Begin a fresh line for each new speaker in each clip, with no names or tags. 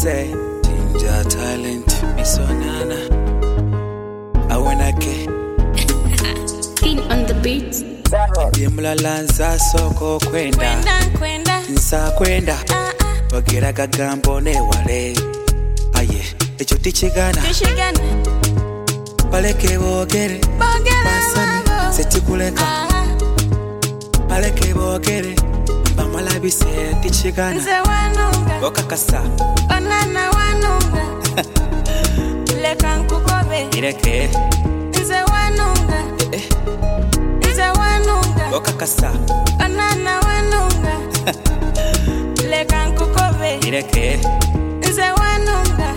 say ginger talent misonana awenake
Pin on the beat.
Dimlalanza soko kwenda nsa kwenda Bagera gagambo ne wale aye echo tichigana Paleke bogere basani setikuleka Paleke bogere bamala bise tichigana
Nze wanunga
Okakasa
onana wanunga Leka nkukobe
Ireke
Nze wanunga Nze wanunga
Okakasa
onana wanunga Leka nkukobe
Ireke
Nze wanunga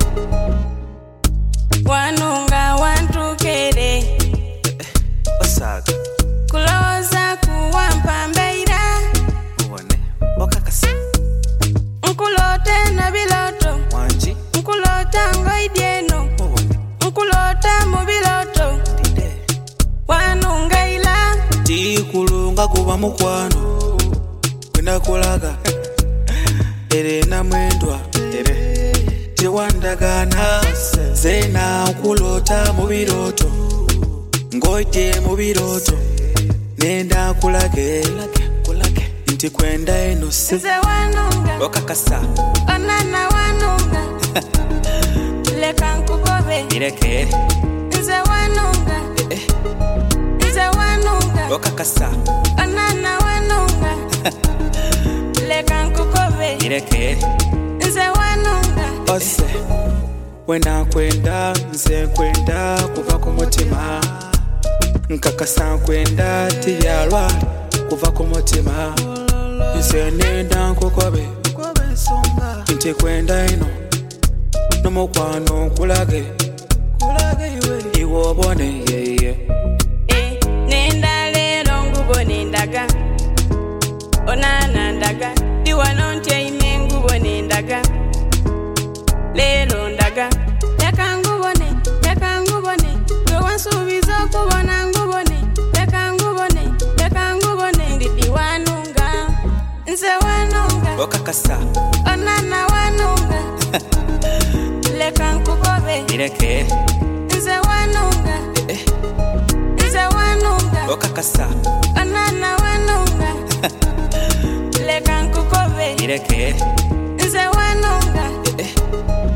Wanunga wantukere
Osaga
Kuloza kuwampa mbeira
Uwane Okakasa
Nkulote na biloto
Wanji
Nkulota ngoidieno
Uwane
Nkulota mu biloto
Dide
Wanunga ila
Tikulunga kuba mukwano Kwenda kulaga Ere na mwendwa Ere Tiwandagana Zena ukulota mu biroto Ngoite mu biroto Nenda kulage Nti kwenda eno se
Nze wanunga
Okakasa
onana wanunga Leka nkukobe
Ireke
Nze wanunga Nze wanunga
Okakasa
onana wanunga Leka nkukobe
Ireke
Nze wanunga
Ose Wena kwenda nze kwenda kuva ku mutima Nkakasa kwenda tiyalwa kuva ku mutima Nze nenda nkukobe Nti kwenda ino Nomukwano kulage Iwe obone yeye
Nenda lero ngubone ndaga Onana ndaga Diwano ntyaime ngubone ndaga Lero ndaga Leka ngubone Gwe wansuubiza okubona ngubone Leka ngubone Ndidi wanunga Nze wanunga
Okakasa
Onana wanunga Leka nkukobe
Ireke
Nze wanunga Nze wanunga
Okakasa
onana wanunga Leka nkukobe
Ireke
Nze wanunga